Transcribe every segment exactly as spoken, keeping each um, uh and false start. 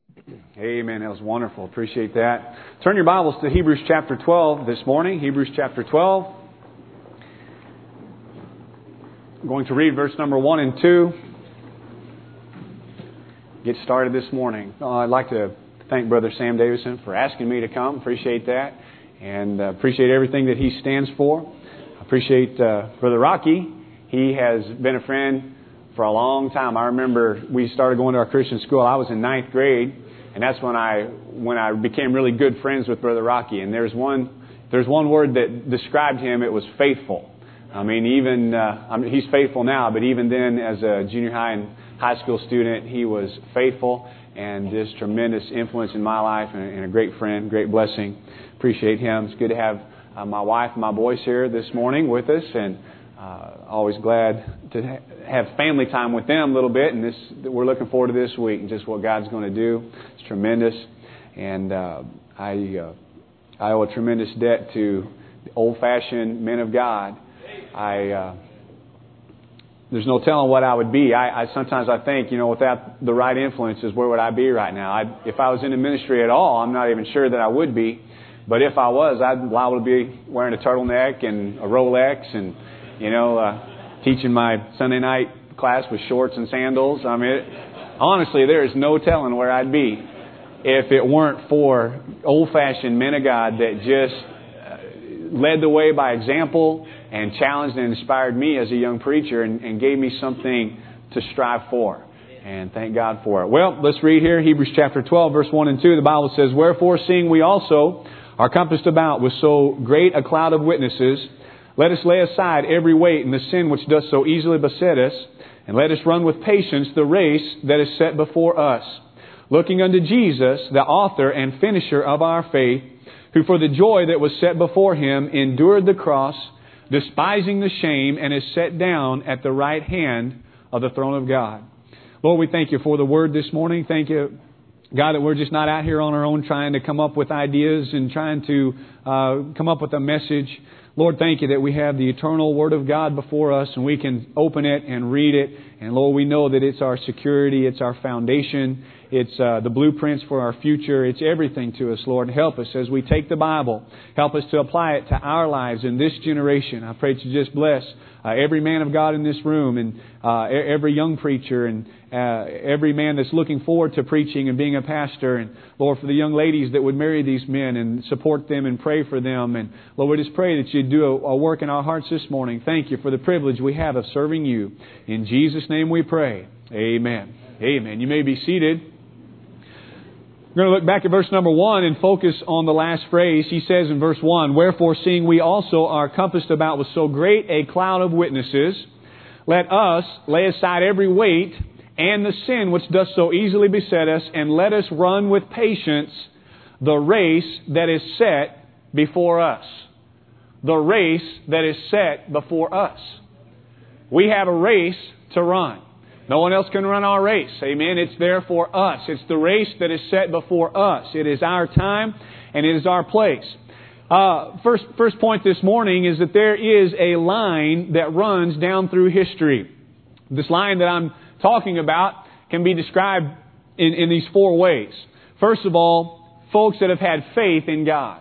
Amen. That was wonderful. Appreciate that. Turn your Bibles to Hebrews chapter twelve this morning. Hebrews chapter twelve. I'm going to read verse number one and two. Get started this morning. Uh, I'd like to thank Brother Sam Davison for asking me to come. Appreciate that. And uh, appreciate everything that he stands for. Appreciate uh, Brother Rocky. He has been a friend for a long time. I remember we started going to our Christian school. I was in ninth grade, and that's when I when I became really good friends with Brother Rocky. And there's one there's one word that described him. It was faithful. I mean, even uh, I mean, he's faithful now, but even then, as a junior high and high school student, he was faithful and just tremendous influence in my life, and, and a great friend, great blessing. Appreciate him. It's good to have uh, my wife and my boys here this morning with us, and uh, always glad to ha- have family time with them a little bit. And this we're looking forward to this week and just what God's going to do. It's tremendous, and uh, I uh, I owe a tremendous debt to the old-fashioned men of God. I. Uh, There's no telling what I would be. I, I sometimes I think, you know, without the right influences, where would I be right now? I'd, if I was in the ministry at all, I'm not even sure that I would be. But if I was, I'd liable to be wearing a turtleneck and a Rolex and, you know, uh, teaching my Sunday night class with shorts and sandals. I mean, it, honestly, there is no telling where I'd be if it weren't for old-fashioned men of God that just uh, led the way by example and challenged and inspired me as a young preacher and, and gave me something to strive for. And thank God for it. Well, let's read here, Hebrews chapter twelve, verse one and two. The Bible says, "Wherefore, seeing we also are compassed about with so great a cloud of witnesses, let us lay aside every weight and the sin which doth so easily beset us, and let us run with patience the race that is set before us, looking unto Jesus, the author and finisher of our faith, who for the joy that was set before Him endured the cross, despising the shame, and is set down at the right hand of the throne of God." Lord, we thank You for the Word this morning. Thank You, God, that we're just not out here on our own trying to come up with ideas and trying to uh, come up with a message. Lord, thank You that we have the eternal Word of God before us and we can open it and read it. And Lord, we know that it's our security, it's our foundation, it's uh, the blueprints for our future. It's everything to us, Lord. Help us as we take the Bible. Help us to apply it to our lives in this generation. I pray that You just bless uh, every man of God in this room and uh, every young preacher and uh, every man that's looking forward to preaching and being a pastor. And Lord, for the young ladies that would marry these men and support them and pray for them. And Lord, we just pray that You'd do a, a work in our hearts this morning. Thank You for the privilege we have of serving You. In Jesus' name we pray. Amen. Amen. You may be seated. We're going to look back at verse number one and focus on the last phrase. He says in verse one, "Wherefore, seeing we also are compassed about with so great a cloud of witnesses, let us lay aside every weight and the sin which doth so easily beset us, and let us run with patience the race that is set before us." The race that is set before us. We have a race to run. No one else can run our race. Amen. It's there for us. It's the race that is set before us. It is our time and it is our place. Uh, first, first point this morning is that there is a line that runs down through history. This line that I'm talking about can be described in, in these four ways. First of all, folks that have had faith in God.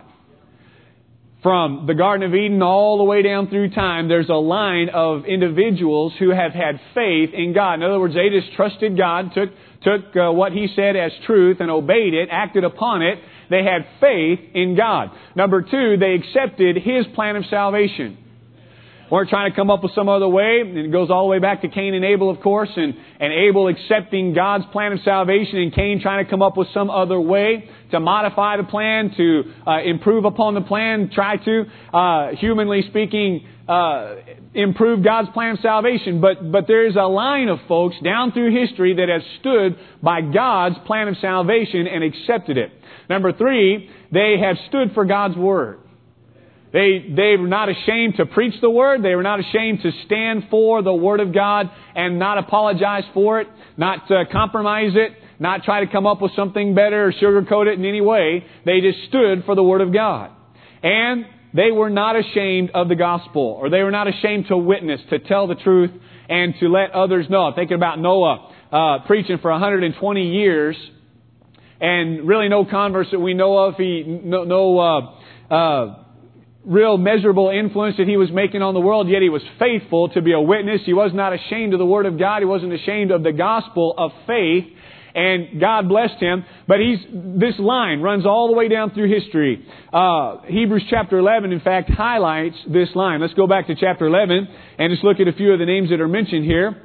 From the Garden of Eden all the way down through time, there's a line of individuals who have had faith in God. In other words, they just trusted God, took took uh, what He said as truth and obeyed it, acted upon it. They had faith in God. Number two, they accepted His plan of salvation. Weren't trying to come up with some other way. And it goes all the way back to Cain and Abel, of course, and, and Abel accepting God's plan of salvation and Cain trying to come up with some other way to modify the plan, to uh, improve upon the plan, try to, uh, humanly speaking, uh, improve God's plan of salvation. But, but there is a line of folks down through history that have stood by God's plan of salvation and accepted it. Number three, they have stood for God's Word. They, they were not ashamed to preach the Word. They were not ashamed to stand for the Word of God and not apologize for it, not uh, compromise it, not try to come up with something better or sugarcoat it in any way. They just stood for the Word of God. And they were not ashamed of the gospel, or they were not ashamed to witness, to tell the truth, and to let others know. I'm thinking about Noah uh, preaching for one hundred twenty years and really no converse that we know of. He no, no uh, uh, real measurable influence that he was making on the world, yet he was faithful to be a witness. He was not ashamed of the Word of God. He wasn't ashamed of the gospel of faith. And God blessed him. But he's this line runs all the way down through history. Uh, Hebrews chapter eleven, in fact, highlights this line. Let's go back to chapter eleven and just look at a few of the names that are mentioned here.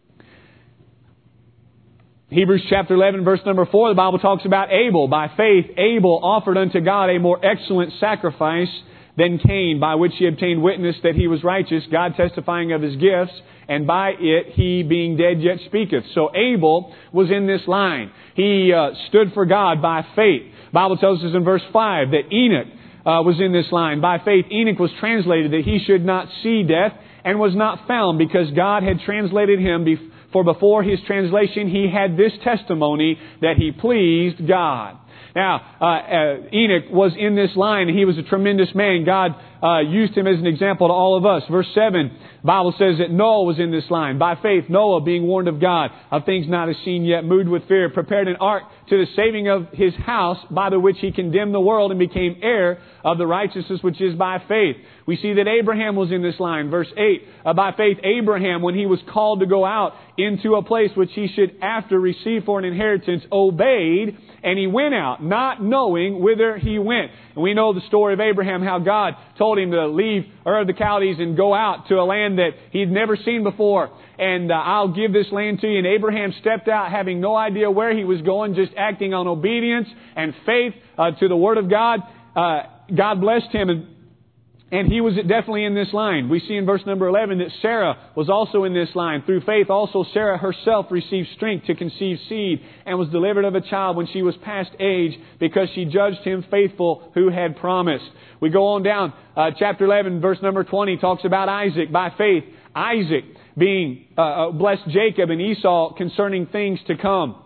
Hebrews chapter eleven, verse number four, the Bible talks about Abel. By faith, Abel offered unto God a more excellent sacrifice than Cain, by which he obtained witness that he was righteous, God testifying of his gifts, and by it he being dead yet speaketh. So Abel was in this line. He uh, stood for God by faith. The Bible tells us in verse five that Enoch uh, was in this line. By faith Enoch was translated that he should not see death, and was not found, because God had translated him before. For before his translation, he had this testimony that he pleased God. Now, uh, uh, Enoch was in this line. He was a tremendous man. God uh, used him as an example to all of us. Verse seven, the Bible says that Noah was in this line. By faith, Noah, being warned of God of things not as seen yet, moved with fear, prepared an ark to the saving of his house, by the which he condemned the world and became heir of the righteousness which is by faith. We see that Abraham was in this line. Verse eight, uh, by faith Abraham, when he was called to go out into a place which he should after receive for an inheritance, obeyed, and he went out, not knowing whither he went. And we know the story of Abraham, how God told him to leave Ur of the Chaldees and go out to a land that he'd never seen before. And uh, I'll give this land to you. And Abraham stepped out having no idea where he was going, just acting on obedience and faith uh, to the Word of God. Uh, God blessed him, and And he was definitely in this line. We see in verse number eleven that Sarah was also in this line. Through faith also Sarah herself received strength to conceive seed, and was delivered of a child when she was past age, because she judged him faithful who had promised. We go on down. Uh, chapter eleven, verse number twenty talks about Isaac. By faith, Isaac being uh, blessed Jacob and Esau concerning things to come.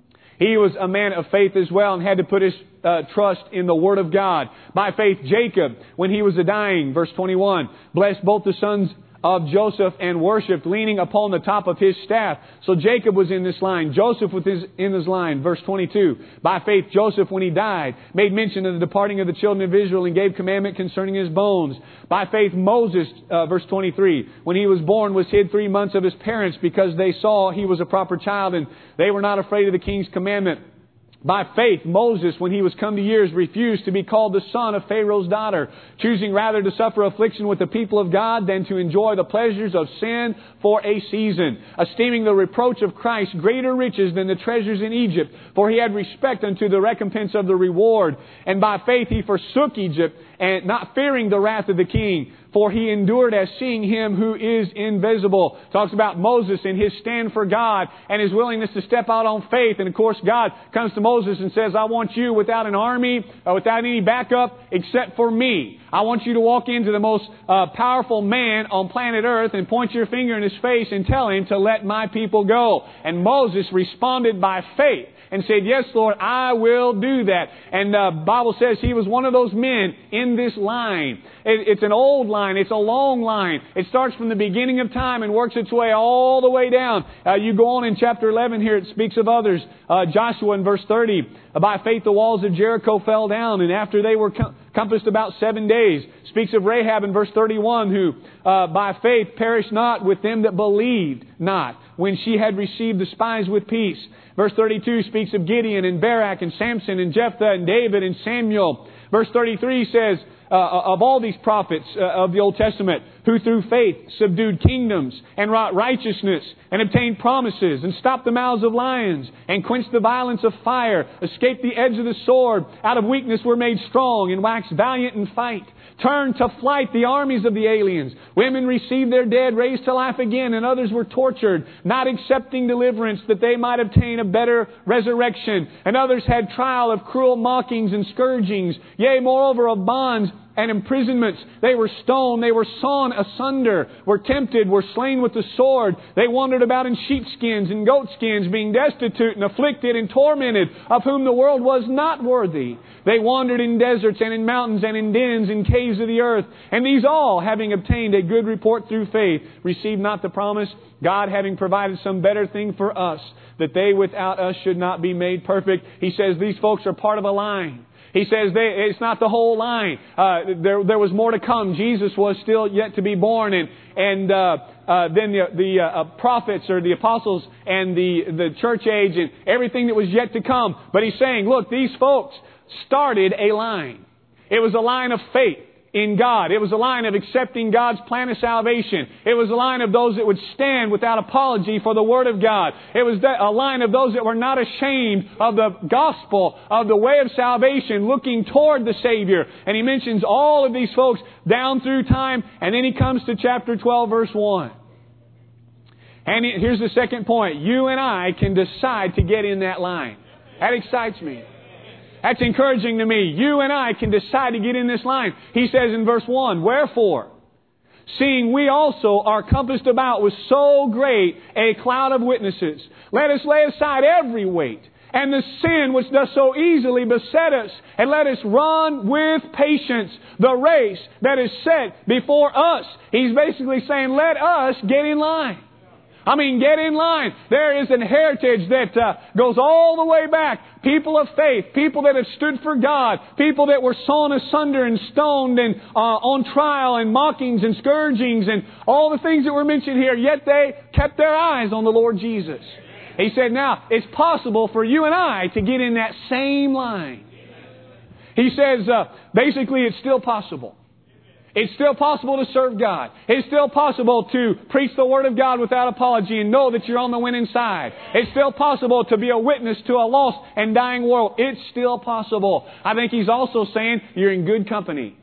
He was a man of faith as well, and had to put his uh, trust in the Word of God. By faith, Jacob, when he was a-dying, verse twenty-one, blessed both the sons of Joseph and worshipped, leaning upon the top of his staff. So Jacob was in this line. Joseph was in this line. Verse twenty-two, by faith, Joseph, when he died, made mention of the departing of the children of Israel, and gave commandment concerning his bones. By faith, Moses, uh, verse twenty-three, when he was born, was hid three months of his parents, because they saw he was a proper child, and they were not afraid of the king's commandment. By faith, Moses, when he was come to years, refused to be called the son of Pharaoh's daughter, choosing rather to suffer affliction with the people of God than to enjoy the pleasures of sin for a season, esteeming the reproach of Christ greater riches than the treasures in Egypt, for he had respect unto the recompense of the reward. And by faith he forsook Egypt, and not fearing the wrath of the king, for he endured as seeing Him who is invisible. Talks about Moses and his stand for God and his willingness to step out on faith. And of course God comes to Moses and says, I want you without an army, or without any backup except for me. I want you to walk into the most uh, powerful man on planet Earth and point your finger in his face and tell him to let my people go. And Moses responded by faith and said, yes, Lord, I will do that. And the uh, Bible says he was one of those men in this line. It, it's an old line. It's a long line. It starts from the beginning of time and works its way all the way down. Uh, you go on in chapter eleven here, it speaks of others. Uh, Joshua in verse thirty, by faith the walls of Jericho fell down, and after they were com- compassed about seven days. Speaks of Rahab in verse thirty-one, who uh, by faith perished not with them that believed not, when she had received the spies with peace. Verse thirty-two speaks of Gideon and Barak and Samson and Jephthah and David and Samuel. Verse thirty-three says, uh, of all these prophets uh, of the Old Testament, who through faith subdued kingdoms and wrought righteousness and obtained promises and stopped the mouths of lions and quenched the violence of fire, escaped the edge of the sword, out of weakness were made strong and waxed valiant in fight, turned to flight the armies of the aliens. Women received their dead raised to life again, and others were tortured, not accepting deliverance that they might obtain a better resurrection. And others had trial of cruel mockings and scourgings, yea, moreover of bonds and imprisonments. They were stoned. They were sawn asunder, were tempted, were slain with the sword. They wandered about in sheepskins and goatskins, being destitute and afflicted and tormented, of whom the world was not worthy. They wandered in deserts and in mountains and in dens and caves of the earth. And these all, having obtained a good report through faith, received not the promise, God having provided some better thing for us, that they without us should not be made perfect. He says these folks are part of a line. He says they, it's not the whole line. Uh, there, there was more to come. Jesus was still yet to be born, and and uh, uh, then the, the uh, prophets or the apostles and the the church age and everything that was yet to come. But He's saying, look, these folks started a line. It was a line of faith in God. It was a line of accepting God's plan of salvation. It was a line of those that would stand without apology for the Word of God. It was a line of those that were not ashamed of the gospel, of the way of salvation, looking toward the Savior. And He mentions all of these folks down through time, and then He comes to chapter twelve, verse one. And here's the second point. You and I can decide to get in that line. That excites me. That's encouraging to me. You and I can decide to get in this line. He says in verse one, wherefore, seeing we also are compassed about with so great a cloud of witnesses, let us lay aside every weight and the sin which does so easily beset us, and let us run with patience the race that is set before us. He's basically saying, let us get in line. I mean, get in line. There is an heritage that uh, goes all the way back. People of faith, people that have stood for God, people that were sawn asunder and stoned and uh, on trial and mockings and scourgings and all the things that were mentioned here, yet they kept their eyes on the Lord Jesus. He said, now, it's possible for you and I to get in that same line. He says, uh, basically, it's still possible. It's still possible to serve God. It's still possible to preach the Word of God without apology and know that you're on the winning side. It's still possible to be a witness to a lost and dying world. It's still possible. I think He's also saying you're in good company.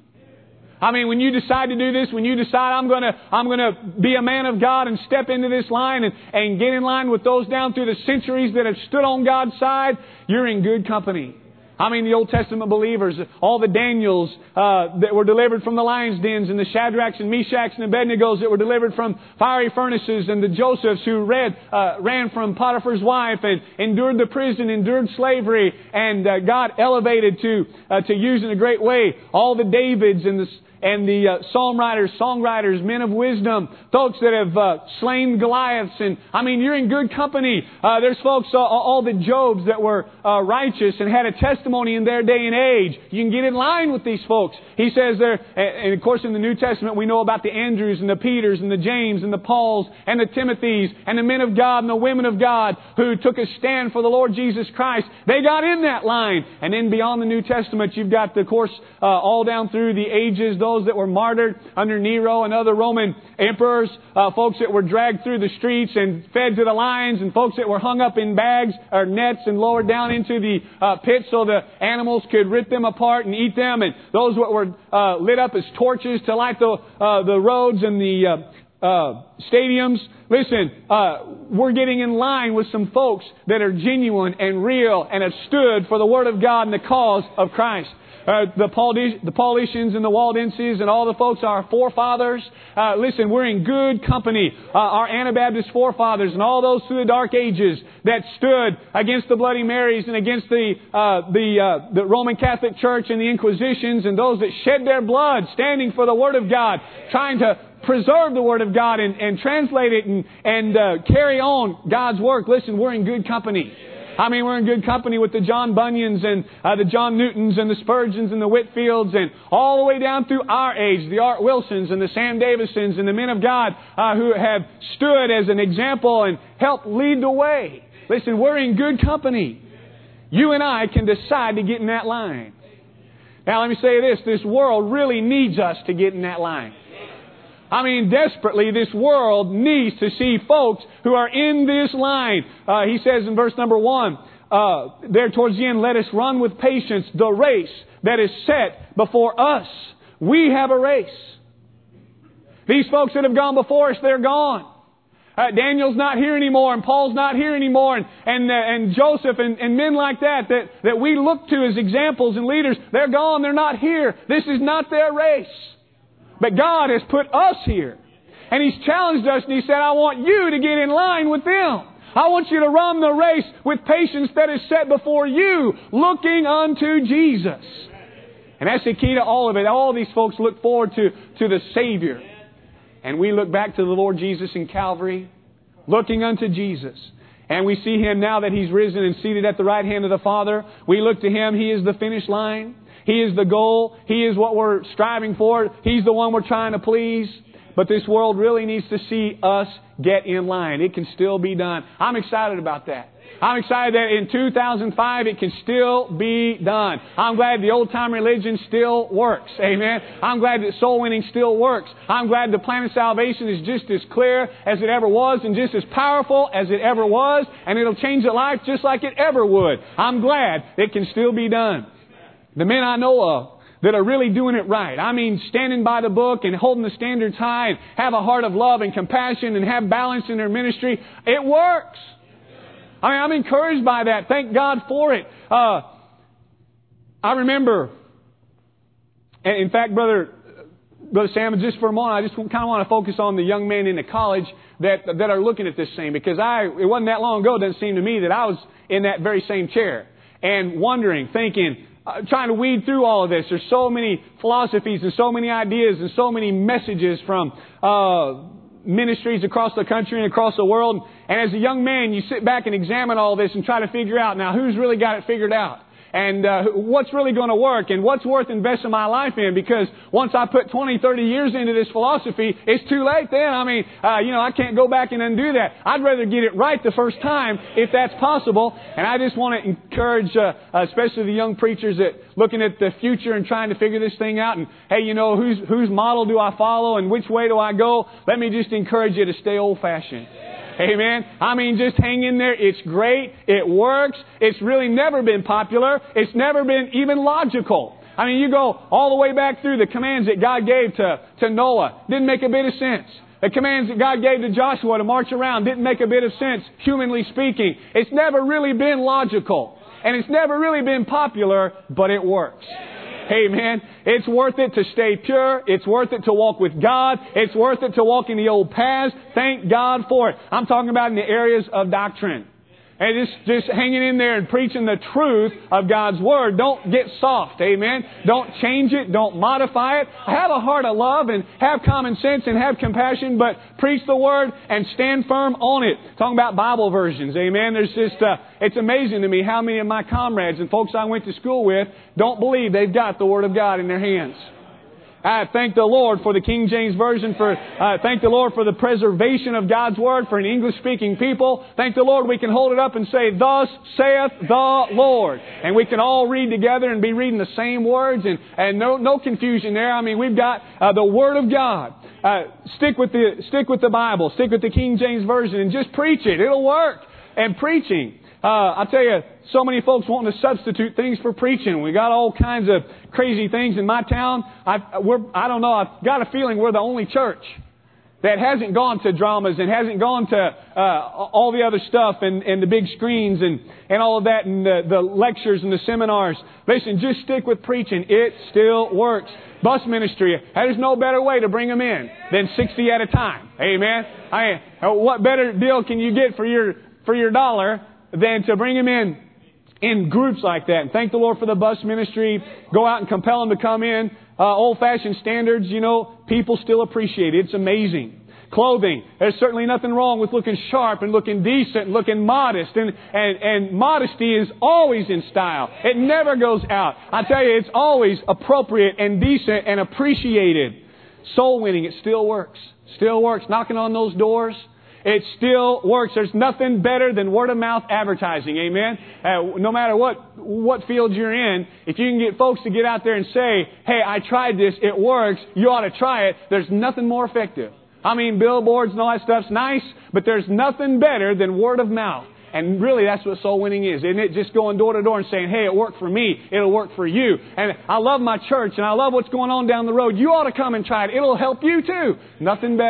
I mean, when you decide to do this, when you decide I'm going to I'm going to be a man of God and step into this line and, and get in line with those down through the centuries that have stood on God's side, you're in good company. I mean, the Old Testament believers, all the Daniels uh, that were delivered from the lion's dens, and the Shadrachs and Meshachs and Abednegos that were delivered from fiery furnaces, and the Josephs who read, uh, ran from Potiphar's wife and endured the prison, endured slavery, and uh, God elevated to uh, to use in a great way. All the Davids and the and the uh, psalm writers, songwriters, men of wisdom, folks that have uh, slain Goliaths. And I mean, you're in good company. Uh, there's folks, uh, all the Jobs that were uh, righteous and had a testimony in their day and age. You can get in line with these folks. He says there, and of course in the New Testament we know about the Andrews and the Peters and the James and the Pauls and the Timothys and the men of God and the women of God who took a stand for the Lord Jesus Christ. They got in that line. And then beyond the New Testament, you've got, of course, uh, all down through the ages, those that were martyred under Nero and other Roman emperors, uh, folks that were dragged through the streets and fed to the lions, and folks that were hung up in bags or nets and lowered down into the uh, pit so the animals could rip them apart and eat them, and those that were uh, lit up as torches to light the uh, the roads and the uh, uh, stadiums. Listen, uh, we're getting in line with some folks that are genuine and real and have stood for the Word of God and the cause of Christ. Uh, the, Pauli- the Paulicians and the Waldenses and all the folks, our forefathers. Uh, listen, we're in good company. Uh, our Anabaptist forefathers and all those through the dark ages that stood against the Bloody Marys and against the uh, the uh, the Roman Catholic Church and the Inquisitions, and those that shed their blood standing for the Word of God, trying to preserve the Word of God and, and translate it and, and uh, carry on God's work. Listen, we're in good company. I mean, we're in good company with the John Bunyans and uh, the John Newtons and the Spurgeons and the Whitfields and all the way down through our age, the Art Wilsons and the Sam Davisons and the men of God uh, who have stood as an example and helped lead the way. Listen, we're in good company. You and I can decide to get in that line. Now, let me say this. This world really needs us to get in that line. I mean, desperately, this world needs to see folks who are in this line. Uh, he says in verse number one, uh, there towards the end, let us run with patience the race that is set before us. We have a race. These folks that have gone before us, they're gone. Uh, Daniel's not here anymore, and Paul's not here anymore, and and, uh, and Joseph and, and men like that, that that we look to as examples and leaders. They're gone. They're not here. This is not their race. But God has put us here. And He's challenged us, and He said, I want you to get in line with them. I want you to run the race with patience that is set before you, looking unto Jesus. And that's the key to all of it. All these folks look forward to, to the Savior. And we look back to the Lord Jesus in Calvary, looking unto Jesus. And we see Him now that He's risen and seated at the right hand of the Father. We look to Him. He is the finish line. He is the goal. He is what we're striving for. He's the one we're trying to please. But this world really needs to see us get in line. It can still be done. I'm excited about that. I'm excited that in two thousand five it can still be done. I'm glad the old-time religion still works. Amen. I'm glad that soul winning still works. I'm glad the plan of salvation is just as clear as it ever was and just as powerful as it ever was. And it'll change your life just like it ever would. I'm glad it can still be done. The men I know of that are really doing it right. I mean, standing by the book and holding the standards high and have a heart of love and compassion and have balance in their ministry. It works. I mean, I'm encouraged by that. Thank God for it. Uh, I remember, and in fact, Brother Brother Sam, just for a moment, I just kind of want to focus on the young men in the college that that are looking at this thing. Because I, it wasn't that long ago, it doesn't seem to me, that I was in that very same chair and wondering, thinking, Uh, trying to weed through all of this. There's so many philosophies and so many ideas and so many messages from uh, ministries across the country and across the world. And as a young man, you sit back and examine all this and try to figure out, now, who's really got it figured out? And uh, what's really going to work? And what's worth investing my life in? Because once I put twenty, thirty years into this philosophy, it's too late then. I mean, uh, you know, I can't go back and undo that. I'd rather get it right the first time if that's possible. And I just want to encourage, uh, especially the young preachers that looking at the future and trying to figure this thing out. And, hey, you know, whose whose model do I follow and which way do I go? Let me just encourage you to stay old-fashioned. Amen. I mean, just hang in there. It's great. It works. It's really never been popular. It's never been even logical. I mean, you go all the way back through the commands that God gave to, to Noah. Didn't make a bit of sense. The commands that God gave to Joshua to march around didn't make a bit of sense, humanly speaking. It's never really been logical. And it's never really been popular, but it works. Amen. It's worth it to stay pure. It's worth it to walk with God. It's worth it to walk in the old paths. Thank God for it. I'm talking about in the areas of doctrine. And just, just hanging in there and preaching the truth of God's Word. Don't get soft. Amen. Don't change it. Don't modify it. Have a heart of love and have common sense and have compassion, but preach the Word and stand firm on it. Talking about Bible versions. Amen. There's just, uh, it's amazing to me how many of my comrades and folks I went to school with don't believe they've got the Word of God in their hands. I thank the Lord for the King James Version. For uh, thank the Lord for the preservation of God's Word for an English-speaking people. Thank the Lord we can hold it up and say, "Thus saith the Lord," and we can all read together and be reading the same words, and and no no confusion there. I mean, we've got uh, the Word of God. Uh, stick with the stick with the Bible. Stick with the King James Version, and just preach it. It'll work. And preaching. Uh, I tell you, so many folks wanting to substitute things for preaching. We got all kinds of crazy things in my town. I, we're, I don't know, I've got a feeling we're the only church that hasn't gone to dramas and hasn't gone to uh, all the other stuff and, and the big screens and, and all of that and the, the lectures and the seminars. Listen, just stick with preaching. It still works. Bus ministry, there's no better way to bring them in than sixty at a time. Amen. I, what better deal can you get for your for your dollar than to bring them in in groups like that? And thank the Lord for the bus ministry. Go out and compel them to come in. Uh, old-fashioned standards, you know, people still appreciate it. It's amazing. Clothing. There's certainly nothing wrong with looking sharp and looking decent and looking modest. And, and, and modesty is always in style. It never goes out. I tell you, it's always appropriate and decent and appreciated. Soul winning, it still works. Still works. Knocking on those doors. It still works. There's nothing better than word-of-mouth advertising. Amen? Uh, no matter what what field you're in, if you can get folks to get out there and say, "Hey, I tried this. It works. You ought to try it." There's nothing more effective. I mean, billboards and all that stuff's nice, but there's nothing better than word of mouth. And really, that's what soul winning is. Isn't it? Just going door to door and saying, "Hey, it worked for me. It'll work for you. And I love my church, and I love what's going on down the road. You ought to come and try it. It'll help you too." Nothing better.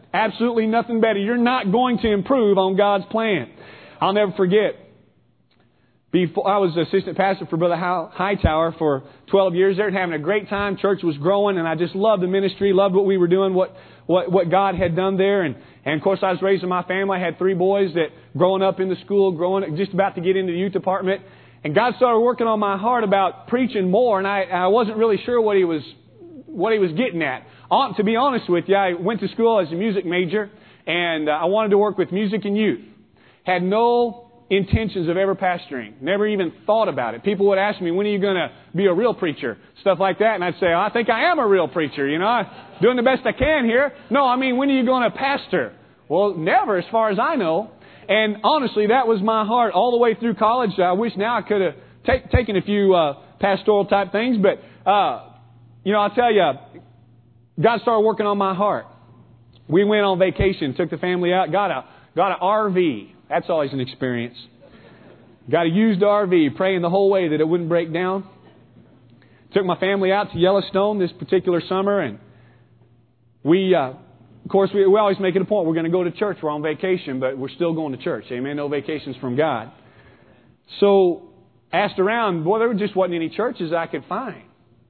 Absolutely nothing better. You're not going to improve on God's plan. I'll never forget. Before I was assistant pastor for Brother Hightower for twelve years there, having a great time. Church was growing, and I just loved the ministry, loved what we were doing, what what, what God had done there. And, and of course, I was raised in my family. I had three boys that growing up in the school, growing just about to get into the youth department. And God started working on my heart about preaching more, and I, I wasn't really sure what He was what He was getting at. Uh, to be honest with you, I went to school as a music major, and uh, I wanted to work with music and youth. Had no intentions of ever pastoring. Never even thought about it. People would ask me, when are you going to be a real preacher? Stuff like that. And I'd say, oh, I think I am a real preacher. You know, I'm doing the best I can here. No, I mean, when are you going to pastor? Well, never, as far as I know. And honestly, that was my heart all the way through college. I wish now I could have take, taken a few uh, pastoral type things. But, uh, you know, I'll tell you, God started working on my heart. We went on vacation, took the family out, got a got an R V. That's always an experience. Got a used R V, praying the whole way that it wouldn't break down. Took my family out to Yellowstone this particular summer, and we, uh, of course, we, we always make it a point. We're going to go to church. We're on vacation, but we're still going to church. Amen. No vacations from God. So asked around. Boy, there just wasn't any churches I could find.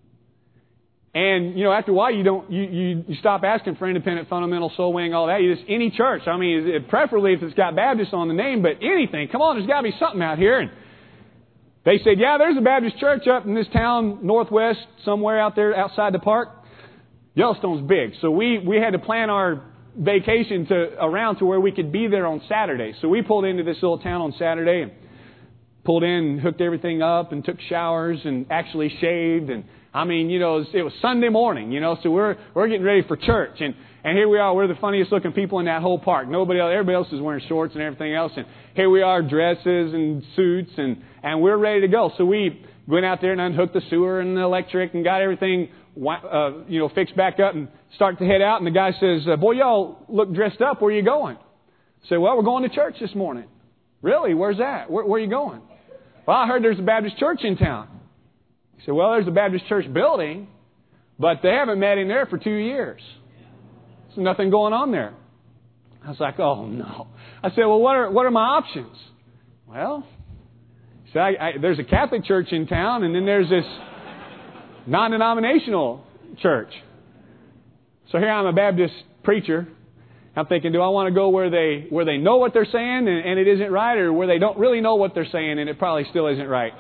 And, you know, after a while, you don't, you, you, you stop asking for independent, fundamental, soul winning, all that. You just, any church. I mean, it, preferably if it's got Baptist on the name, but anything. Come on, there's got to be something out here. And they said, yeah, there's a Baptist church up in this town, northwest, somewhere out there outside the park. Yellowstone's big. So we, we had to plan our vacation to around to where we could be there on Saturday. So we pulled into this little town on Saturday and pulled in and hooked everything up and took showers and actually shaved. And I mean, you know, it was, it was Sunday morning, you know, so we're we're getting ready for church. And, and here we are, we're the funniest looking people in that whole park. Nobody else, everybody else is wearing shorts and everything else. And here we are, dresses and suits, and, and we're ready to go. So we went out there and unhooked the sewer and the electric and got everything, uh, you know, fixed back up and started to head out. And the guy says, boy, y'all look dressed up. Where are you going? I said, well, we're going to church this morning. Really? Where's that? Where, where are you going? Well, I heard there's a Baptist church in town. He said, well, there's a Baptist church building, but they haven't met in there for two years. There's nothing going on there. I was like, oh, no. I said, well, what are what are my options? Well, he said, I, I, there's a Catholic church in town, and then there's this non-denominational church. So here I'm a Baptist preacher. I'm thinking, do I want to go where they where they know what they're saying and, and it isn't right, or where they don't really know what they're saying and it probably still isn't right?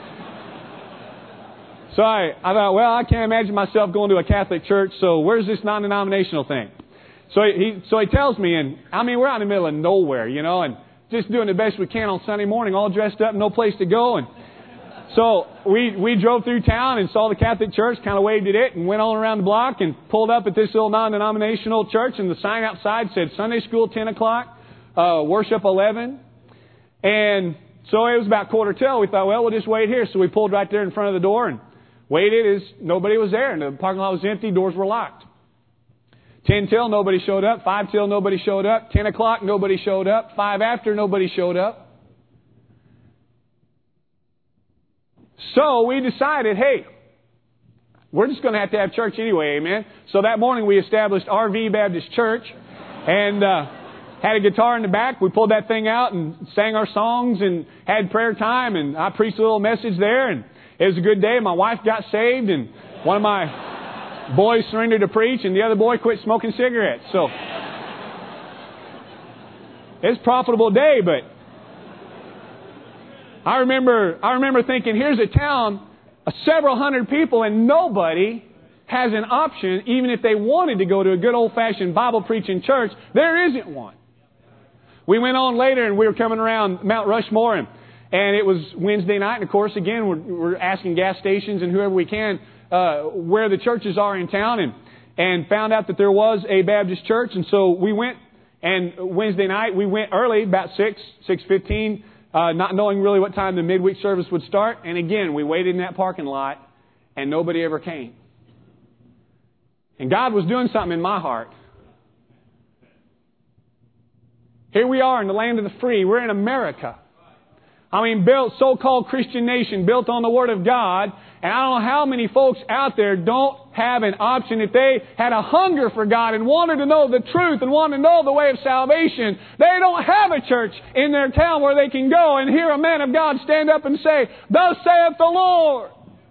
So I, I thought, well, I can't imagine myself going to a Catholic church, so where's this non-denominational thing? So he so he tells me, and I mean, we're out in the middle of nowhere, you know, and just doing the best we can on Sunday morning, all dressed up, no place to go. And so we we drove through town and saw the Catholic church, kind of waved at it, and went on around the block and pulled up at this little non-denominational church, and the sign outside said Sunday school ten o'clock, uh, worship eleven. And so it was about quarter till. We thought, well, we'll just wait here. So we pulled right there in front of the door and waited as nobody was there, and the parking lot was empty, doors were locked. Ten till, nobody showed up. Five till, nobody showed up. Ten o'clock, nobody showed up. Five after, nobody showed up. So we decided, hey, we're just going to have to have church anyway, amen? So that morning we established R V Baptist Church and uh, had a guitar in the back. We pulled that thing out and sang our songs and had prayer time, and I preached a little message there, and it was a good day. My wife got saved, and one of my boys surrendered to preach, and the other boy quit smoking cigarettes. So it's a profitable day, but I remember I remember thinking, here's a town of several hundred people, and nobody has an option, even if they wanted to go to a good old-fashioned Bible-preaching church. There isn't one. We went on later, and we were coming around Mount Rushmore, and And it was Wednesday night, and of course, again, we're, we're asking gas stations and whoever we can uh, where the churches are in town, and and found out that there was a Baptist church. And so we went, and Wednesday night we went early, about six, six fifteen, uh, not knowing really what time the midweek service would start. And again, we waited in that parking lot, and nobody ever came. And God was doing something in my heart. Here we are in the land of the free. We're in America. I mean, built, so-called Christian nation, built on the Word of God. And I don't know how many folks out there don't have an option, if they had a hunger for God and wanted to know the truth and wanted to know the way of salvation, they don't have a church in their town where they can go and hear a man of God stand up and say, "Thus saith the Lord."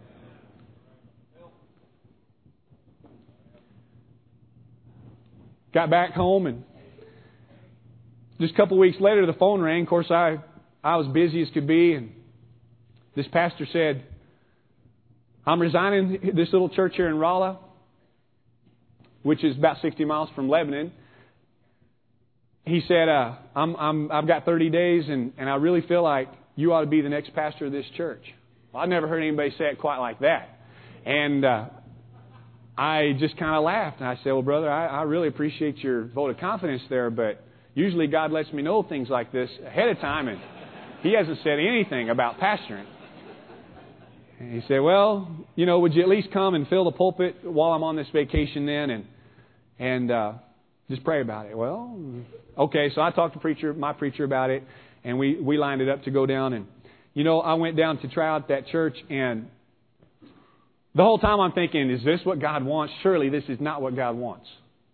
Got back home, and just a couple of weeks later, the phone rang. Of course, I, I was busy as could be, and this pastor said, "I'm resigning this little church here in Rolla, which is about sixty miles from Lebanon." He said, uh, I'm, I'm, I've got thirty days, and, and I really feel like you ought to be the next pastor of this church. Well, I've never heard anybody say it quite like that. And uh, I just kind of laughed, and I said, "Well, brother, I, I really appreciate your vote of confidence there, but usually God lets me know things like this ahead of time, and He hasn't said anything about pastoring." And he said, "Well, you know, would you at least come and fill the pulpit while I'm on this vacation then, and and uh, just pray about it?" Well, okay, so I talked to preacher, my preacher about it, and we, we lined it up to go down. And, you know, I went down to try out that church, and the whole time I'm thinking, is this what God wants? Surely this is not what God wants.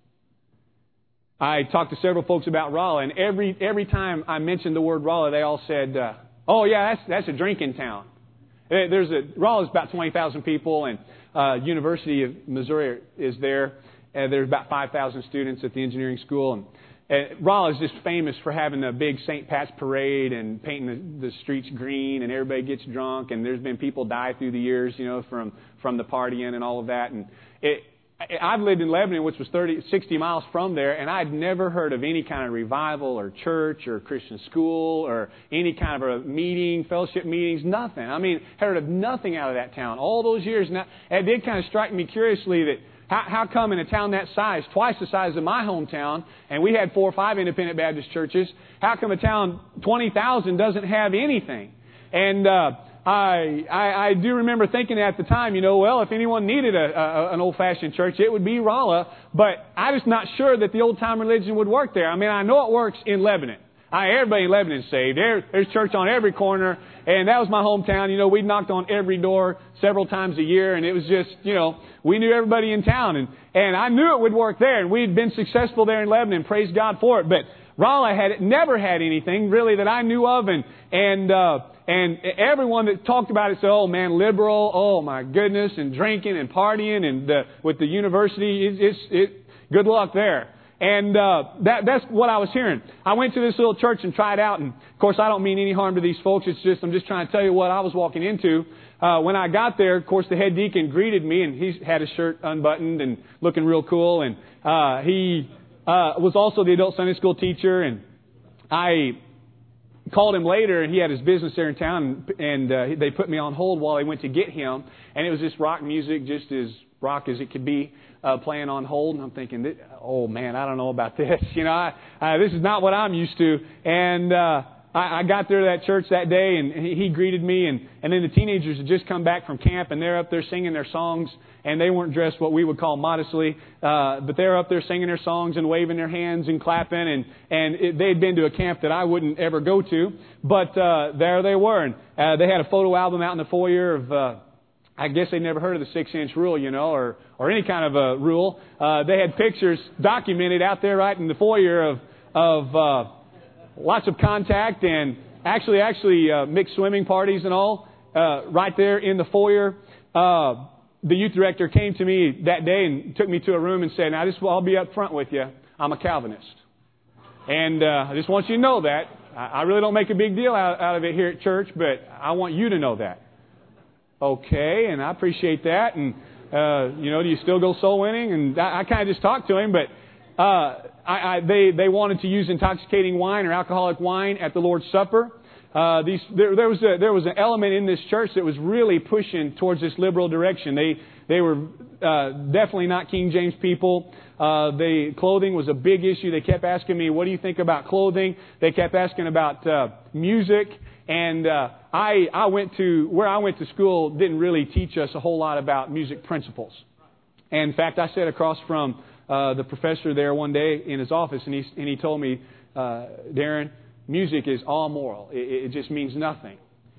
I talked to several folks about Rolla, and every every time I mentioned the word Rolla, they all said, uh, "Oh yeah, that's that's a drinking town." There's a Rolla is about twenty thousand people, and uh, University of Missouri is there. And there's about five thousand students at the engineering school, and uh, Rolla is just famous for having a big Saint Pat's parade and painting the, the streets green, and everybody gets drunk, and there's been people die through the years, you know, from from the partying and all of that. And it, I've lived in Lebanon, which was thirty, sixty miles from there, and I'd never heard of any kind of revival or church or Christian school or any kind of a meeting, fellowship meetings, nothing. I mean, heard of nothing out of that town all those years. Now, it did kind of strike me curiously that how, how come in a town that size, twice the size of my hometown, and we had four or five independent Baptist churches, how come a town twenty thousand doesn't have anything? And uh I, I I do remember thinking at the time, you know, well, if anyone needed a, a an old-fashioned church, it would be Rolla. But I was not sure that the old-time religion would work there. I mean, I know it works in Lebanon. I, everybody in Lebanon is saved. There, there's church on every corner. And that was my hometown. You know, we knocked on every door several times a year. And it was just, you know, we knew everybody in town. And, and I knew it would work there. And we'd been successful there in Lebanon. Praise God for it. But Rolla had never had anything really that I knew of. And, and, uh, And everyone that talked about it said, "Oh man, liberal, oh my goodness, and drinking and partying, and uh, with the university, it, it's it, good luck there." And uh, that that's what I was hearing. I went to this little church and tried out, and of course I don't mean any harm to these folks. It's just I'm just trying to tell you what I was walking into. Uh, when I got there, of course the head deacon greeted me, and he had his shirt unbuttoned and looking real cool, and uh, he uh, was also the adult Sunday school teacher, and I called him later, and he had his business there in town, and, and uh, they put me on hold while they went to get him, and it was just rock music, just as rock as it could be, uh, playing on hold, and I'm thinking, oh man, I don't know about this, you know, I, uh, this is not what I'm used to, and uh, I, I got there to that church that day, and he, he greeted me, and, and then the teenagers had just come back from camp, and they're up there singing their songs, and they weren't dressed what we would call modestly, uh, but they're up there singing their songs and waving their hands and clapping, and, and it, they had been to a camp that I wouldn't ever go to, but uh, there they were, and uh, they had a photo album out in the foyer of, uh, I guess they never heard of the six-inch rule, you know, or, or any kind of a rule. Uh, they had pictures documented out there right in the foyer of, of uh, lots of contact and actually, actually uh, mixed swimming parties and all, uh, right there in the foyer. Uh, the youth director came to me that day and took me to a room and said, "Now, just I'll be up front with you. I'm a Calvinist. And uh, I just want you to know that. I, I really don't make a big deal out, out of it here at church, but I want you to know that." Okay, and I appreciate that. And, uh, you know, do you still go soul winning? And I, I kind of just talked to him, but uh, I, I, they, they wanted to use intoxicating wine or alcoholic wine at the Lord's Supper. Uh, these, there, there was a, there was an element in this church that was really pushing towards this liberal direction. They, they were uh, definitely not King James people. Uh, the clothing was a big issue. They kept asking me, "What do you think about clothing?" They kept asking about uh, music. And uh, I, I went to, where I went to school didn't really teach us a whole lot about music principles. And in fact, I sat across from uh, the professor there one day in his office, and he, and he told me, uh, "Darren, music is all moral. It, it just means nothing.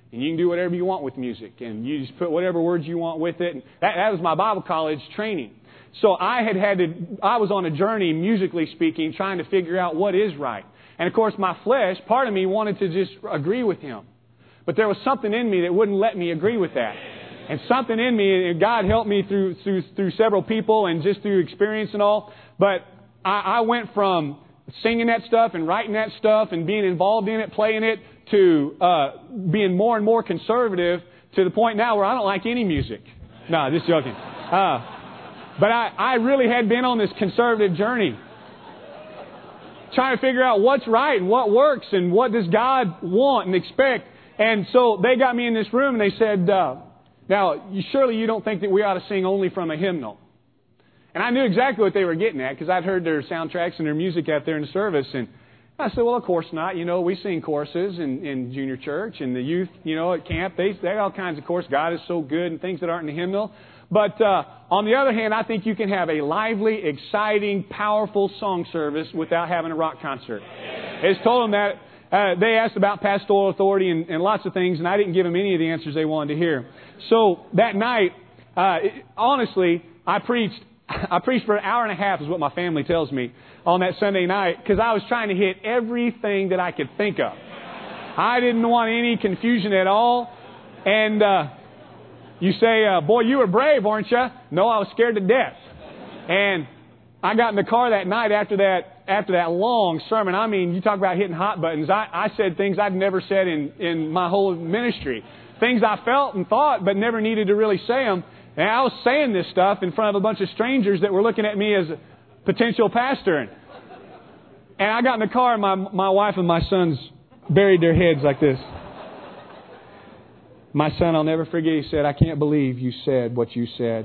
And you can do whatever you want with music. And you just put whatever words you want with it. And that, that was my Bible college training. So I had had to, I was on a journey, musically speaking, trying to figure out what is right. And of course, my flesh, part of me wanted to just agree with him. But there was something in me that wouldn't let me agree with that. And something in me, and God helped me through through, through several people and just through experience and all. But I, I went from singing that stuff and writing that stuff and being involved in it, playing it, to uh, being more and more conservative to the point now where I don't like any music. No, just joking. Uh, but I, I really had been on this conservative journey, trying to figure out what's right and what works and what does God want and expect. And so they got me in this room and they said, uh, now, you, surely you don't think that we ought to sing only from a hymnal. And I knew exactly what they were getting at because I'd heard their soundtracks and their music out there in the service. And I said, well, of course not. You know, we sing choruses in, in junior church and the youth, you know, at camp. They, they have all kinds of choruses. God is so good and things that aren't in the hymnal. But uh, on the other hand, I think you can have a lively, exciting, powerful song service without having a rock concert. I just told them that. Uh, they asked about pastoral authority and, and lots of things, and I didn't give them any of the answers they wanted to hear. So that night, uh, it, honestly, I preached. I preached for an hour and a half, is what my family tells me, on that Sunday night, because I was trying to hit everything that I could think of. I didn't want any confusion at all. And uh, you say, uh, boy, you were brave, weren't you? No, I was scared to death. And I got in the car that night after that after that long sermon. I mean, you talk about hitting hot buttons. I, I said things I'd never said in, in my whole ministry. Things I felt and thought, but never needed to really say them. And I was saying this stuff in front of a bunch of strangers that were looking at me as a potential pastor. And, and I got in the car and my, my wife and my sons buried their heads like this. My son, I'll never forget, he said, I can't believe you said what you said.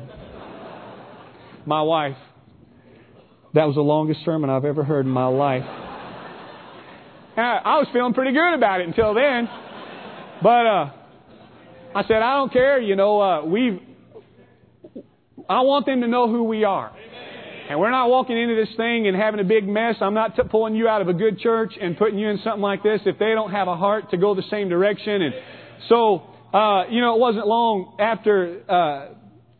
My wife, that was the longest sermon I've ever heard in my life. And I, I was feeling pretty good about it until then. But uh, I said, I don't care. You know, uh, we've... I want them to know who we are. And we're not walking into this thing and having a big mess. I'm not t- pulling you out of a good church and putting you in something like this if they don't have a heart to go the same direction. And so, uh, you know, it wasn't long after... Uh,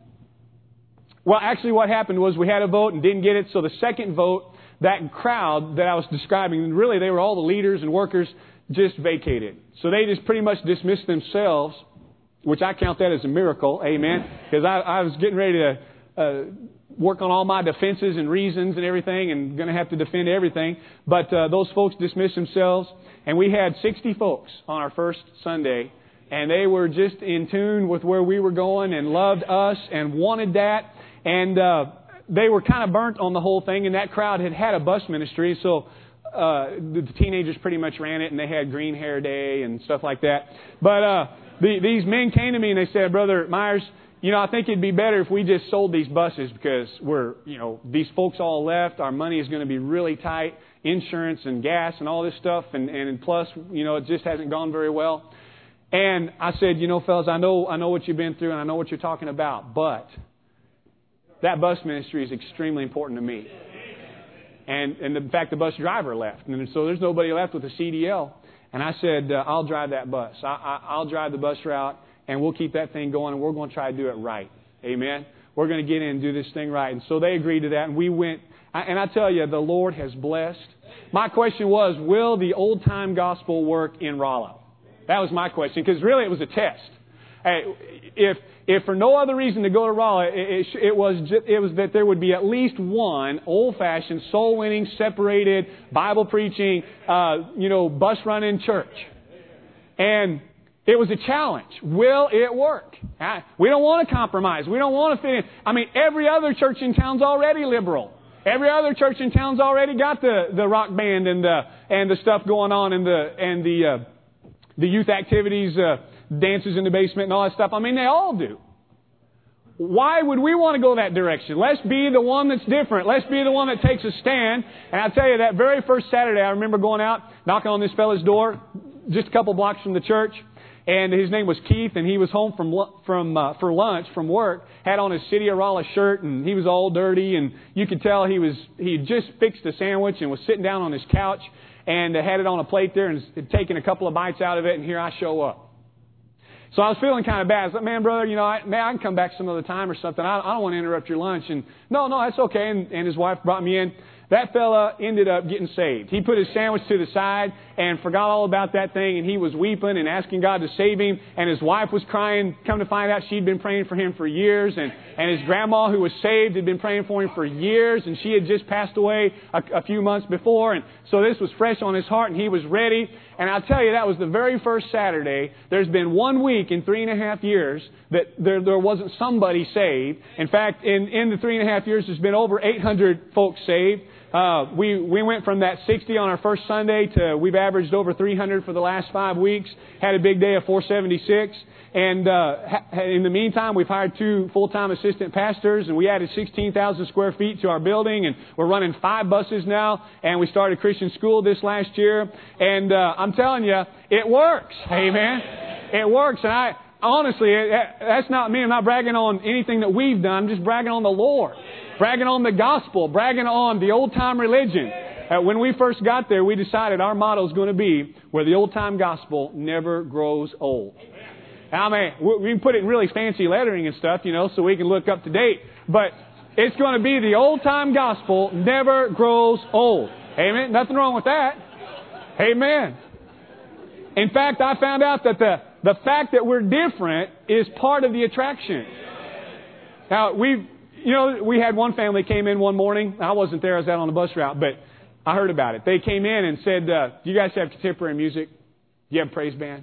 well, actually what happened was we had a vote and didn't get it. So the second vote, that crowd that I was describing, really they were all the leaders and workers, just vacated. So they just pretty much dismissed themselves, which I count that as a miracle, amen, because I, I was getting ready to uh, work on all my defenses and reasons and everything and going to have to defend everything. But uh, those folks dismissed themselves, and we had sixty folks on our first Sunday, and they were just in tune with where we were going and loved us and wanted that. And uh, they were kind of burnt on the whole thing, and that crowd had had a bus ministry, so uh, the teenagers pretty much ran it, and they had green hair day and stuff like that. But uh, the, these men came to me and they said, Brother Myers, you know, I think it'd be better if we just sold these buses because we're, you know, these folks all left. Our money is going to be really tight, insurance and gas and all this stuff, and, and plus, you know, it just hasn't gone very well. And I said, you know, fellas, I know, I know what you've been through and I know what you're talking about, but that bus ministry is extremely important to me. And, and in fact, the bus driver left. And so there's nobody left with a C D L. And I said, uh, I'll drive that bus. I, I, I'll drive the bus route, and we'll keep that thing going, and we're going to try to do it right. Amen? We're going to get in and do this thing right. And so they agreed to that, and we went. And I tell you, the Lord has blessed. My question was, will the old-time gospel work in Rollo? That was my question, because really it was a test. Hey, if if for no other reason to go to Rollo, it, it, it was just, it was that there would be at least one old-fashioned, soul-winning, separated, Bible-preaching, uh, you know, bus-running church. And it was a challenge. Will it work? We don't want to compromise. We don't want to fit in. I mean, every other church in town's already liberal. Every other church in town's already got the, the rock band and the and the stuff going on and the and the uh, the youth activities. Uh, dances in the basement and all that stuff. I mean, they all do. Why would we want to go that direction? Let's be the one that's different. Let's be the one that takes a stand. And I'll tell you, that very first Saturday, I remember going out, knocking on this fella's door, just a couple blocks from the church. And his name was Keith, and he was home from from uh, for lunch from work, had on his City of Rolla shirt, and he was all dirty, and you could tell he was he had just fixed a sandwich and was sitting down on his couch and had it on a plate there and had taken a couple of bites out of it, and here I show up. So I was feeling kind of bad. I was like, man, brother, you know, I, man, I can come back some other time or something. I, I don't want to interrupt your lunch. And no, no, that's okay. And, and his wife brought me in. That fella ended up getting saved. He put his sandwich to the side and forgot all about that thing, and he was weeping and asking God to save him, and his wife was crying. Come to find out, she'd been praying for him for years, and, and his grandma, who was saved, had been praying for him for years, and she had just passed away a, a few months before, and so this was fresh on his heart, and he was ready. And I'll tell you, that was the very first Saturday. There's been one week in three and a half years that there, there wasn't somebody saved. In fact, in, in the three and a half years, there's been over eight hundred folks saved. Uh, we, we went from that sixty on our first Sunday to we've averaged over three hundred for the last five weeks. Had a big day of four seventy-six. And uh, in the meantime, we've hired two full-time assistant pastors, and we added sixteen thousand square feet to our building, and we're running five buses now, and we started Christian school this last year. And uh, I'm telling you, it works. Amen. It works. And I honestly, that's not me. I'm not bragging on anything that we've done. I'm just bragging on the Lord. Bragging on the gospel, bragging on the old-time religion. Uh, when we first got there, we decided our motto is going to be where the old-time gospel never grows old. I mean, we can put it in really fancy lettering and stuff, you know, so we can look up to date. But it's going to be the old-time gospel never grows old. Amen? Nothing wrong with that. Amen. In fact, I found out that the, the fact that we're different is part of the attraction. Now, we've... You know, we had one family came in one morning. I wasn't there. I was out on the bus route, but I heard about it. They came in and said, uh, do you guys have contemporary music? Do you have a praise band?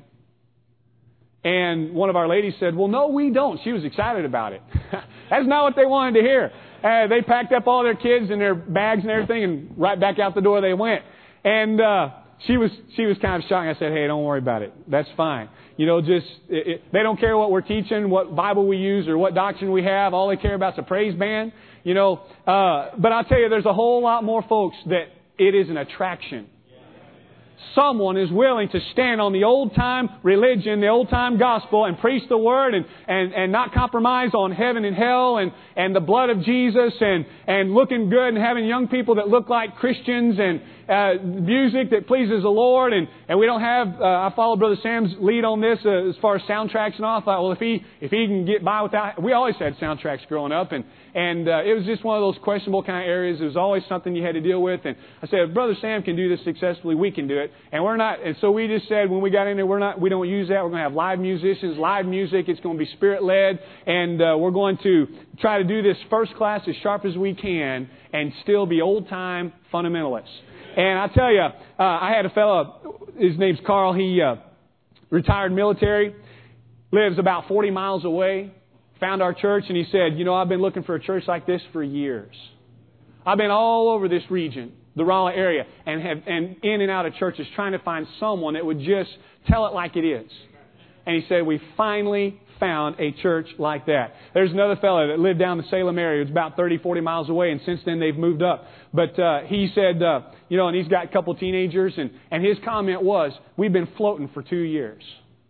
And one of our ladies said, well, no, we don't. She was excited about it. That's not what they wanted to hear. Uh, they packed up all their kids and their bags and everything, and right back out the door they went. And uh, she was she was kind of shocked. I said, hey, don't worry about it. That's fine. You know, just it, it, they don't care what we're teaching, what Bible we use, or what doctrine we have. All they care about is a praise band. You know, uh, but I'll tell you, there's a whole lot more folks that it is an attraction. Someone is willing to stand on the old-time religion, the old-time gospel, and preach the Word and, and, and not compromise on heaven and hell and, and the blood of Jesus and, and looking good and having young people that look like Christians and uh, music that pleases the Lord. And, and we don't have, uh, I follow Brother Sam's lead on this uh, as far as soundtracks and all. I thought, well, if he, if he can get by without, we always had soundtracks growing up, and, and uh, it was just one of those questionable kind of areas. It was always something you had to deal with. And I said, if Brother Sam can do this successfully, we can do it. And we're not, and so we just said when we got in there, we're not, we don't use that. We're going to have live musicians, live music. It's going to be Spirit-led, and uh, we're going to try to do this first class as sharp as we can, and still be old-time fundamentalists. And I tell you, uh, I had a fellow. His name's Carl. He uh, retired military, lives about forty miles away. Found our church, and he said, "You know, I've been looking for a church like this for years. I've been all over this region, the Raleigh area, and have and in and out of churches trying to find someone that would just tell it like it is." And he said, "We finally found a church like that." There's another fellow that lived down the Salem area. It's about thirty, forty miles away, and since then they've moved up. But uh, he said, uh, you know, and he's got a couple teenagers, and, and his comment was, "We've been floating for two years.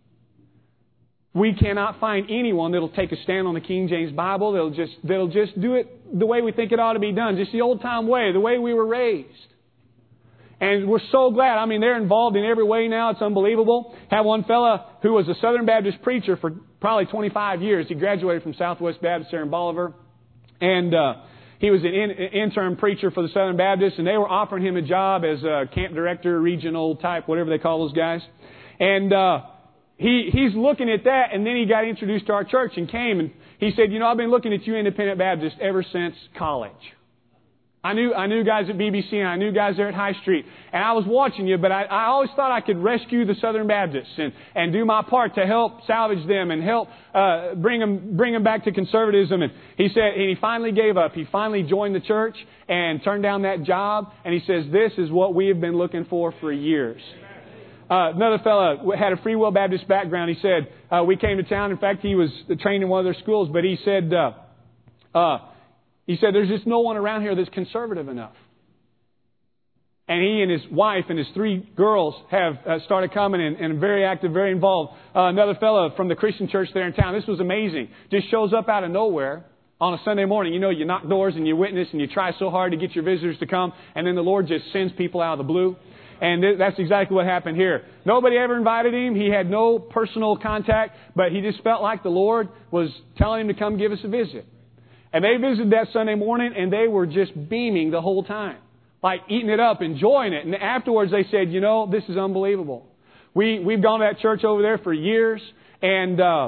We cannot find anyone that'll take a stand on the King James Bible. They'll just they'll just do it the way we think it ought to be done, just the old-time way, the way we were raised." And we're so glad. I mean, they're involved in every way now. It's unbelievable. Had one fella who was a Southern Baptist preacher for probably twenty-five years. He graduated from Southwest Baptist there in Bolivar. And uh, he was an in, intern preacher for the Southern Baptist. And they were offering him a job as a camp director, regional type, whatever they call those guys. And uh, he he's looking at that. And then he got introduced to our church and came. And he said, "You know, I've been looking at you Independent Baptist ever since college. I knew I knew guys at B B C, and I knew guys there at High Street. And I was watching you, but I, I always thought I could rescue the Southern Baptists and, and do my part to help salvage them and help uh, bring them bring them back to conservatism." And he said, and he finally gave up. He finally joined the church and turned down that job. And he says, "This is what we have been looking for for years." Uh, another fellow had a Free Will Baptist background. He said, uh, we came to town. In fact, he was trained in one of their schools, but he said, uh, uh, He said, "There's just no one around here that's conservative enough." And he and his wife and his three girls have uh, started coming and, and very active, very involved. Uh, another fellow from the Christian church there in town. This was amazing. Just shows up out of nowhere on a Sunday morning. You know, you knock doors and you witness and you try so hard to get your visitors to come. And then the Lord just sends people out of the blue. And th- that's exactly what happened here. Nobody ever invited him. He had no personal contact, but he just felt like the Lord was telling him to come give us a visit. And they visited that Sunday morning, and they were just beaming the whole time, like eating it up, enjoying it. And afterwards they said, you know, this is unbelievable. We, we've gone to that church over there for years, and uh,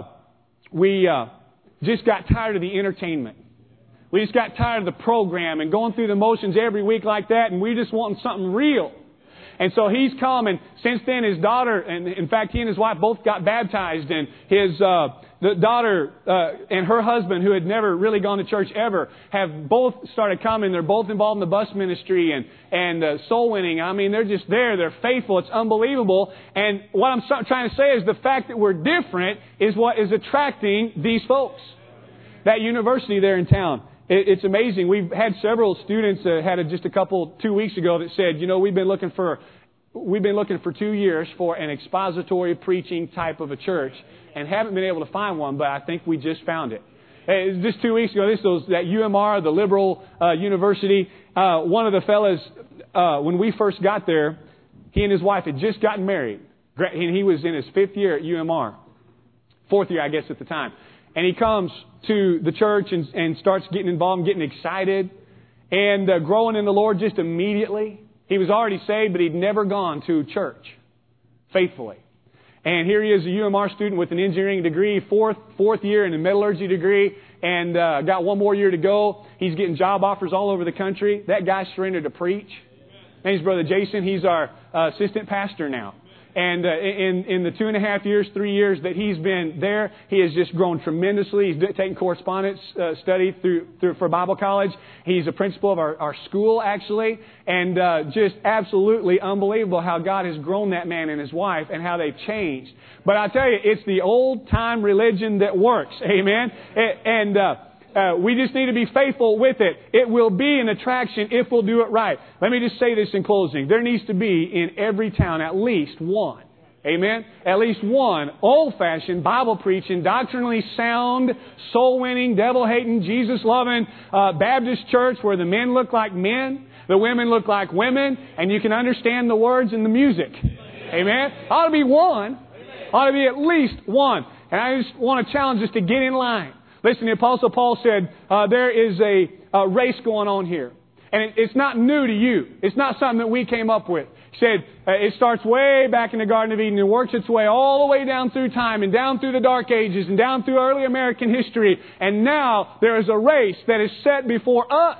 we uh, just got tired of the entertainment. We just got tired of the program and going through the motions every week like that, and we just wanted something real. And so he's come, and since then his daughter, and in fact he and his wife both got baptized, and his uh, the daughter uh, and her husband, who had never really gone to church ever, have both started coming. They're both involved in the bus ministry and and uh, soul winning. I mean, they're just there. They're faithful. It's unbelievable. And what I'm so- trying to say is the fact that we're different is what is attracting these folks. That university there in town. It's amazing. We've had several students, uh, had a, just a couple, two weeks ago, that said, you know, we've been looking for, we've been looking for two years for an expository preaching type of a church and haven't been able to find one, but I think we just found it. Uh, just two weeks ago, this was that U M R, the liberal uh, university. Uh, one of the fellas, uh, when we first got there, he and his wife had just gotten married. And he was in his fifth year at U M R. Fourth year, I guess, at the time. And he comes to the church and, and starts getting involved and getting excited and uh, growing in the Lord just immediately. He was already saved, but he'd never gone to church faithfully. And here he is, a U M R student with an engineering degree, fourth fourth year in a metallurgy degree, and uh, got one more year to go. He's getting job offers all over the country. That guy surrendered to preach. His name's Brother Jason. He's our uh, assistant pastor now. And uh, in, in the two and a half years, three years that he's been there, he has just grown tremendously. He's taking correspondence uh, study through, through for Bible college. He's a principal of our, our school, actually. And uh, just absolutely unbelievable how God has grown that man and his wife and how they've changed. But I tell you, it's the old-time religion that works. Amen? And... Uh, Uh, we just need to be faithful with it. It will be an attraction if we'll do it right. Let me just say this in closing. There needs to be in every town at least one. Amen? At least one old-fashioned, Bible-preaching, doctrinally sound, soul-winning, devil-hating, Jesus-loving uh, Baptist church where the men look like men, the women look like women, and you can understand the words and the music. Amen? Ought to be one. Ought to be at least one. And I just want to challenge us to get in line. Listen, the Apostle Paul said, uh, there is a, a race going on here. And it, it's not new to you. It's not something that we came up with. He said, uh, it starts way back in the Garden of Eden and works its way all the way down through time and down through the Dark Ages and down through early American history. And now there is a race that is set before us.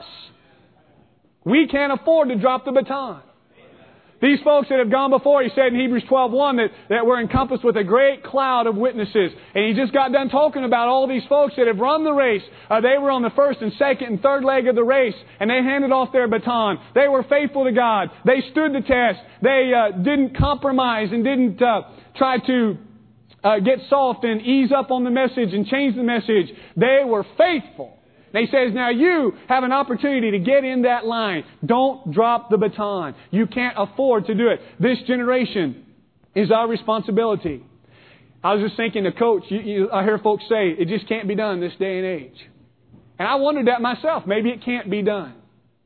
We can't afford to drop the baton. These folks that have gone before, he said in Hebrews twelve one that, that we're encompassed with a great cloud of witnesses. And he just got done talking about all these folks that have run the race. Uh, they were on the first and second and third leg of the race, and they handed off their baton. They were faithful to God. They stood the test. They uh, didn't compromise and didn't uh, try to uh, get soft and ease up on the message and change the message. They were faithful. And he says, now you have an opportunity to get in that line. Don't drop the baton. You can't afford to do it. This generation is our responsibility. I was just thinking, the coach, you, you, I hear folks say, it just can't be done this day and age. And I wondered that myself. Maybe it can't be done.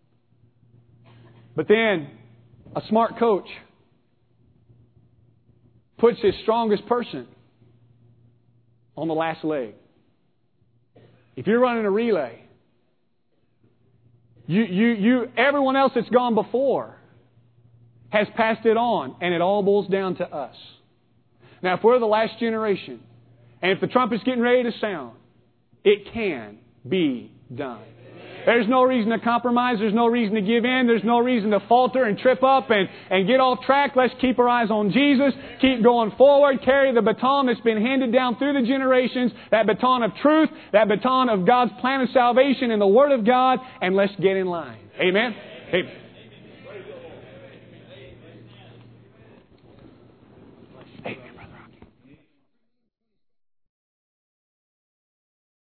But then, a smart coach puts his strongest person on the last leg. If you're running a relay, you, you, you, everyone else that's gone before has passed it on, and it all boils down to us. Now, if we're the last generation, and if the trumpet's getting ready to sound, it can be done. There's no reason to compromise. There's no reason to give in. There's no reason to falter and trip up and, and get off track. Let's keep our eyes on Jesus. Keep going forward. Carry the baton that's been handed down through the generations. That baton of truth. That baton of God's plan of salvation and the Word of God. And let's get in line. Amen? Amen.